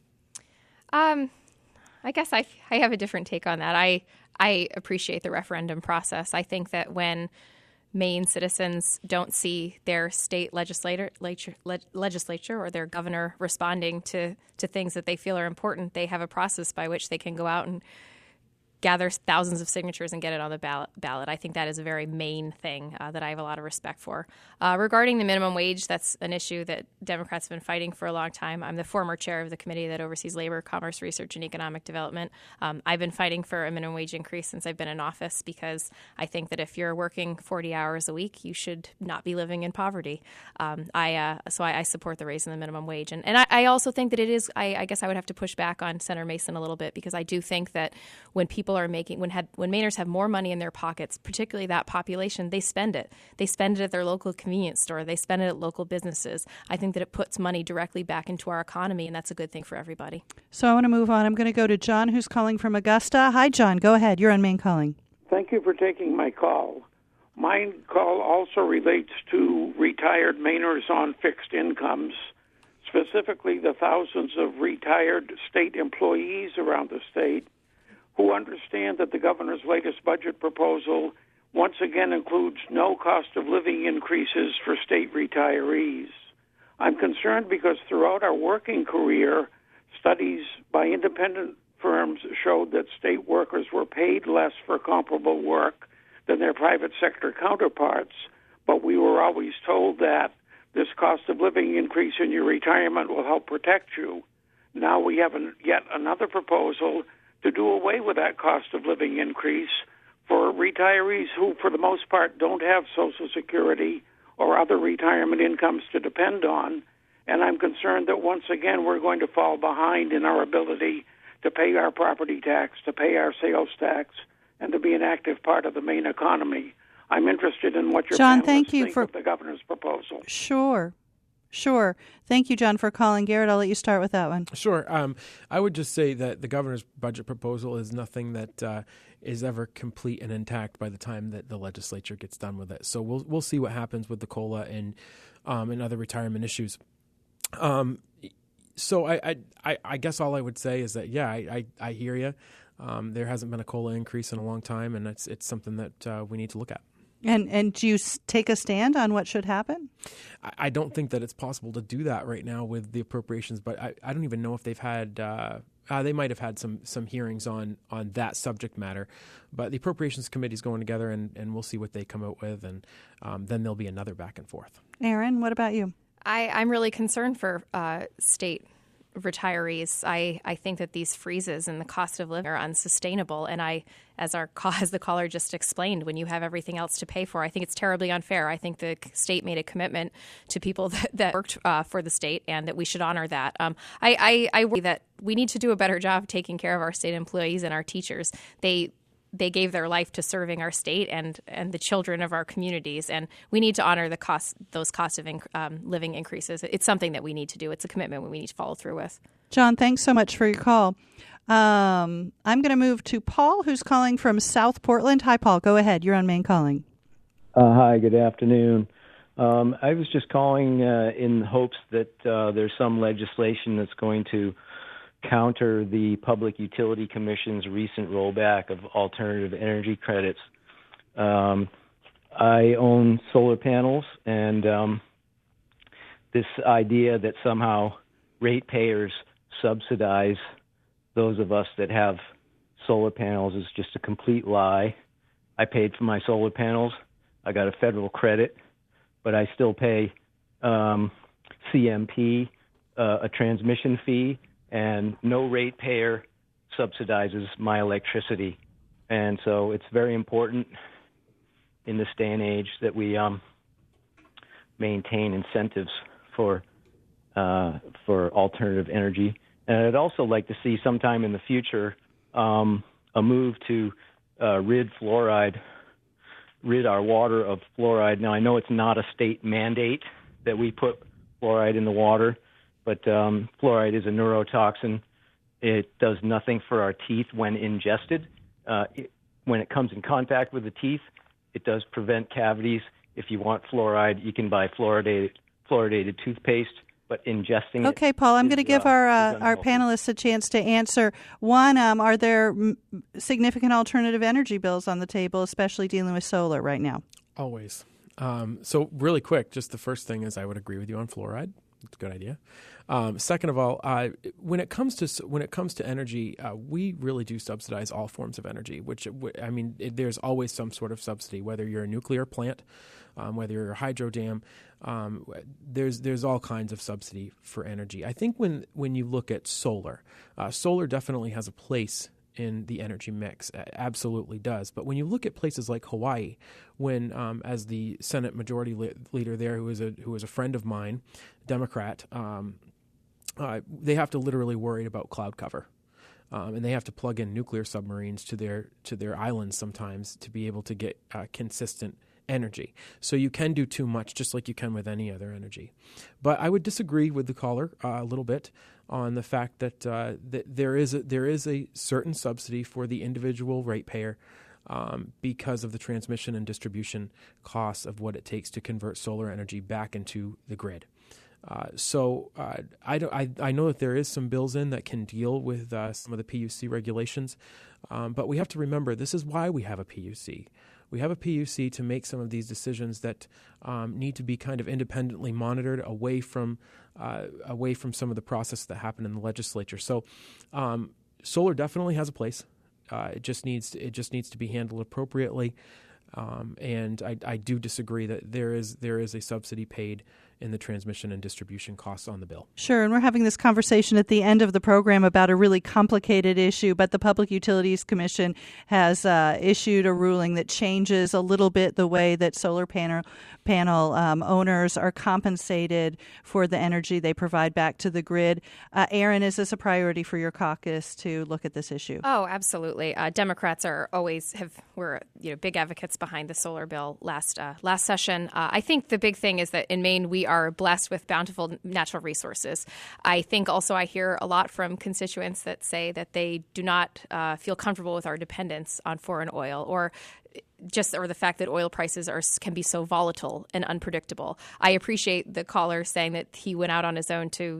Um. I guess I, I have a different take on that. I I appreciate the referendum process. I think that when Maine citizens don't see their state legislator, legislature or their governor responding to, to things that they feel are important, they have a process by which they can go out and gather thousands of signatures and get it on the ballot. ballot. I think that is a very main thing uh, that I have a lot of respect for. Uh, regarding the minimum wage, that's an issue that Democrats have been fighting for a long time. I'm the former chair of the committee that oversees labor, commerce, research, and economic development. Um, I've been fighting for a minimum wage increase since I've been in office because I think that if you're working forty hours a week, you should not be living in poverty. Um, I uh, so I, I support the raise in the minimum wage. And, and I, I also think that it is, I, I guess I would have to push back on Senator Mason a little bit because I do think that when people are making when had when Mainers have more money in their pockets, particularly that population, they spend it. They spend it at their local convenience store. They spend it at local businesses. I think that it puts money directly back into our economy, and that's a good thing for everybody. So I want to move on. I'm going to go to John, who's calling from Augusta. Hi, John. Go ahead. You're on Maine Calling. Thank you for taking my call. My call also relates to retired Mainers on fixed incomes, specifically the thousands of retired state employees around the state who understand that the governor's latest budget proposal once again includes no cost of living increases for state retirees. I'm concerned because throughout our working career, studies by independent firms showed that state workers were paid less for comparable work than their private sector counterparts, but we were always told that this cost of living increase in your retirement will help protect you. Now we have an, yet another proposal to do away with that cost of living increase for retirees who, for the most part, don't have Social Security or other retirement incomes to depend on. And I'm concerned that once again we're going to fall behind in our ability to pay our property tax, to pay our sales tax, and to be an active part of the Maine economy. I'm interested in what your John, panelists thank you think for of the governor's proposal. Sure. Sure. Thank you, John, for calling. Garrett, I'll let you start with that one. Sure. Um, I would just say that the governor's budget proposal is nothing that uh, is ever complete and intact by the time that the legislature gets done with it. So we'll we'll see what happens with the COLA and um, and other retirement issues. Um, so I, I I guess all I would say is that yeah, I I, I hear you. Um, there hasn't been a COLA increase in a long time, and it's it's something that uh, we need to look at. And and do you take a stand on what should happen? I don't think that it's possible to do that right now with the appropriations, but I, I don't even know if they've had uh, Uh, they might have had some some hearings on on that subject matter, but the Appropriations Committee is going together, and, and we'll see what they come out with, and um, then there'll be another back and forth. Erin, what about you? I, I'm really concerned for uh, state retirees. I, I think that these freezes and the cost of living are unsustainable. And I, as our as the caller just explained, when you have everything else to pay for, I think it's terribly unfair. I think the state made a commitment to people that, that worked uh, for the state, and that we should honor that. Um, I, I, I worry that we need to do a better job of taking care of our state employees and our teachers. They They gave their life to serving our state and, and the children of our communities, and we need to honor the cost, those cost of inc- um, living increases. It's something that we need to do. It's a commitment we need to follow through with. John, thanks so much for your call. Um, I'm going to move to Paul, who's calling from South Portland. Hi, Paul. Go ahead. You're on Main Calling. Uh, hi, good afternoon. Um, I was just calling uh, in hopes that uh, there's some legislation that's going to counter the Public Utility Commission's recent rollback of alternative energy credits. Um, I own solar panels, and um, this idea that somehow ratepayers subsidize those of us that have solar panels is just a complete lie. I paid for my solar panels. I got a federal credit, but I still pay um, C M P uh, a transmission fee, and no ratepayer subsidizes my electricity. And so it's very important in this day and age that we um, maintain incentives for uh, for alternative energy. And I'd also like to see sometime in the future um, a move to uh, rid fluoride, rid our water of fluoride. Now, I know it's not a state mandate that we put fluoride in the water, but um, fluoride is a neurotoxin. It does nothing for our teeth when ingested. Uh, it, when it comes in contact with the teeth, it does prevent cavities. If you want fluoride, you can buy fluoridated, fluoridated toothpaste, but ingesting it. Okay, Paul, I'm going to give uh, our uh, our panelists a chance to answer. One, um, are there m- significant alternative energy bills on the table, especially dealing with solar right now? Always. Um, so really quick, just the first thing is I would agree with you on fluoride. It's a good idea. Um, second of all, uh, when it comes to when it comes to energy, uh, we really do subsidize all forms of energy. Which I mean, it, there's always some sort of subsidy, whether you're a nuclear plant, um, whether you're a hydro dam. Um, there's there's all kinds of subsidy for energy. I think when when you look at solar, uh, solar definitely has a place in the energy mix. It absolutely does. But when you look at places like Hawaii, when um, as the Senate Majority le- Leader there, who is a who is a friend of mine, Democrat, um, uh, they have to literally worry about cloud cover, um, and they have to plug in nuclear submarines to their to their islands sometimes to be able to get uh, consistent energy. So you can do too much, just like you can with any other energy. But I would disagree with the caller uh, a little bit on the fact that uh, that there is a, there is a certain subsidy for the individual ratepayer um, because of the transmission and distribution costs of what it takes to convert solar energy back into the grid. Uh, so uh, I, don't, I I know that there is some bills in that can deal with uh, some of the P U C regulations, um, but we have to remember this is why we have a P U C. We have a P U C to make some of these decisions that um, need to be kind of independently monitored away from uh, away from some of the process that happen in the legislature. So, um, solar definitely has a place. Uh, it just needs to, it just needs to be handled appropriately. Um, and I, I do disagree that there is there is a subsidy paid in the transmission and distribution costs on the bill. Sure, and we're having this conversation at the end of the program about a really complicated issue, but the Public Utilities Commission has uh, issued a ruling that changes a little bit the way that solar panel, panel um, owners are compensated for the energy they provide back to the grid. Uh, Erin, is this a priority for your caucus to look at this issue? Oh, absolutely. Uh, Democrats are always have were you know big advocates behind the solar bill last uh, last session. Uh, I think the big thing is that in Maine we are blessed with bountiful natural resources. I think also I hear a lot from constituents that say that they do not uh, feel comfortable with our dependence on foreign oil, or just or the fact that oil prices are can be so volatile and unpredictable. I appreciate the caller saying that he went out on his own to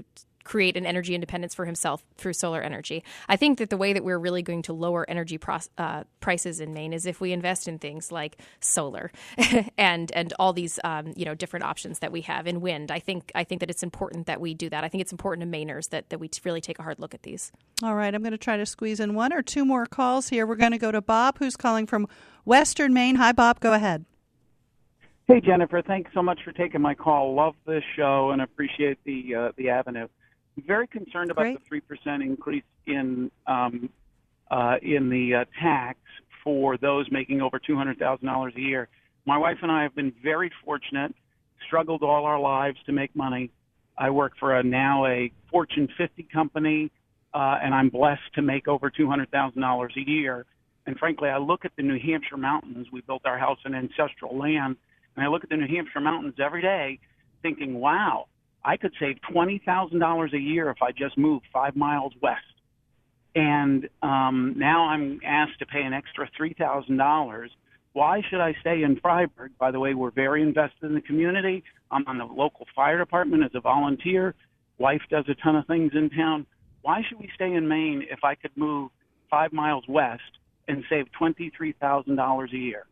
create an energy independence for himself through solar energy. I think that the way that we're really going to lower energy pros- uh, prices in Maine is if we invest in things like solar and and all these um, you know different options that we have in wind. I think I think that it's important that we do that. I think it's important to Mainers that, that we really take a hard look at these. All right, I'm going to try to squeeze in one or two more calls here. We're going to go to Bob, who's calling from Western Maine. Hi, Bob. Go ahead. Hey, Jennifer. Thanks so much for taking my call. Love this show and appreciate the uh, the avenue. I'm very concerned about Great. the three percent increase in um, uh, in the uh, tax for those making over two hundred thousand dollars a year. My wife and I have been very fortunate, struggled all our lives to make money. I work for a now a Fortune fifty company, uh, and I'm blessed to make over two hundred thousand dollars a year. And frankly, I look at the New Hampshire mountains. We built our house in ancestral land, and I look at the New Hampshire mountains every day thinking, wow, I could save twenty thousand dollars a year if I just moved five miles west. And um, now I'm asked to pay an extra three thousand dollars. Why should I stay in Freiburg? By the way, we're very invested in the community. I'm on the local fire department as a volunteer. Wife does a ton of things in town. Why should we stay in Maine if I could move five miles west and save twenty-three thousand dollars a year?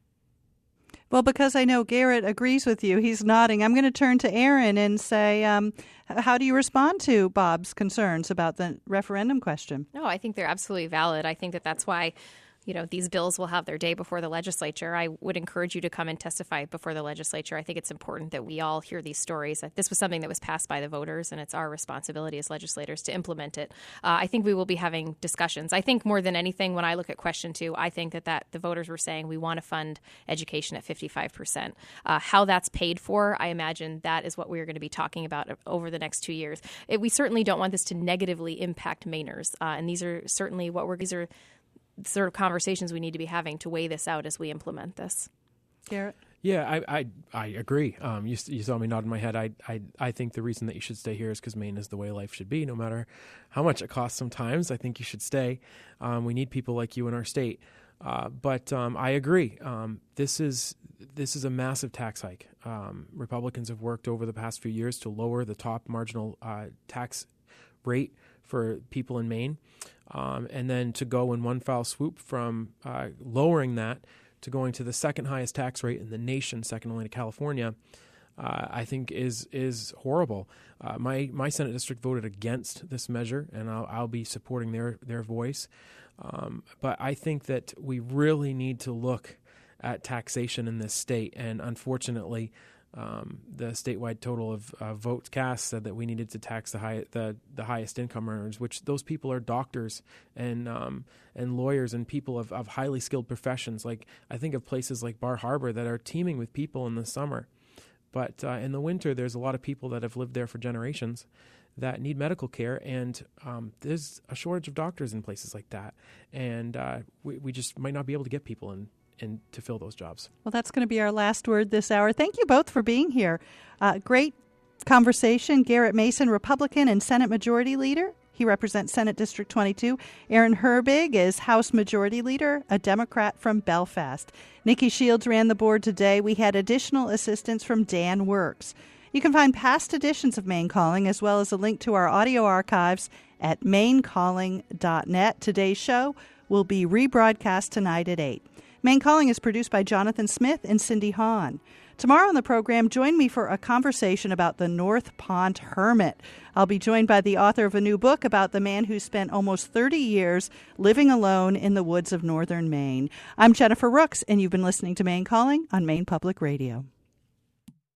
Well, because I know Garrett agrees with you. He's nodding. I'm going to turn to Aaron and say, um, how do you respond to Bob's concerns about the referendum question? No, I think they're absolutely valid. I think that that's why, you know, these bills will have their day before the legislature. I would encourage you to come and testify before the legislature. I think it's important that we all hear these stories. This was something that was passed by the voters, and it's our responsibility as legislators to implement it. Uh, I think we will be having discussions. I think more than anything, when I look at question two, I think that, that the voters were saying we want to fund education at fifty-five percent. Uh, how that's paid for, I imagine that is what we're going to be talking about over the next two years. It, we certainly don't want this to negatively impact Mainers, uh, and these are certainly what we're these are. sort of conversations we need to be having to weigh this out as we implement this. Garrett? Yeah, I I, I agree. Um, you, you saw me nodding my head. I, I I think the reason that you should stay here is because Maine is the way life should be, no matter how much it costs sometimes. I think you should stay. Um, we need people like you in our state. Uh, but um, I agree. Um, this is this is a massive tax hike. Um, Republicans have worked over the past few years to lower the top marginal uh, tax rate for people in Maine. Um, and then to go in one foul swoop from uh, lowering that to going to the second highest tax rate in the nation, second only to California, uh, I think is is horrible. Uh, my my Senate district voted against this measure, and I'll, I'll be supporting their their voice. Um, but I think that we really need to look at taxation in this state, and unfortunately, Um, the statewide total of uh, votes cast said that we needed to tax the high, the, the highest income earners, which those people are doctors and um, and lawyers and people of, of highly skilled professions. Like I think of places like Bar Harbor that are teeming with people in the summer. But uh, in the winter, there's a lot of people that have lived there for generations that need medical care, and um, there's a shortage of doctors in places like that. And uh, we, we just might not be able to get people in. And to fill those jobs. Well, that's going to be our last word this hour. Thank you both for being here. Uh, great conversation. Garrett Mason, Republican and Senate Majority Leader. He represents Senate District twenty-two. Aaron Herbig is House Majority Leader, a Democrat from Belfast. Nikki Shields ran the board today. We had additional assistance from Dan Works. You can find past editions of Maine Calling as well as a link to our audio archives at maine calling dot net. Today's show will be rebroadcast tonight at eight. Maine Calling is produced by Jonathan Smith and Cindy Hahn. Tomorrow on the program, join me for a conversation about the North Pont Hermit. I'll be joined by the author of a new book about the man who spent almost thirty years living alone in the woods of northern Maine. I'm Jennifer Rooks, and you've been listening to Maine Calling on Maine Public Radio.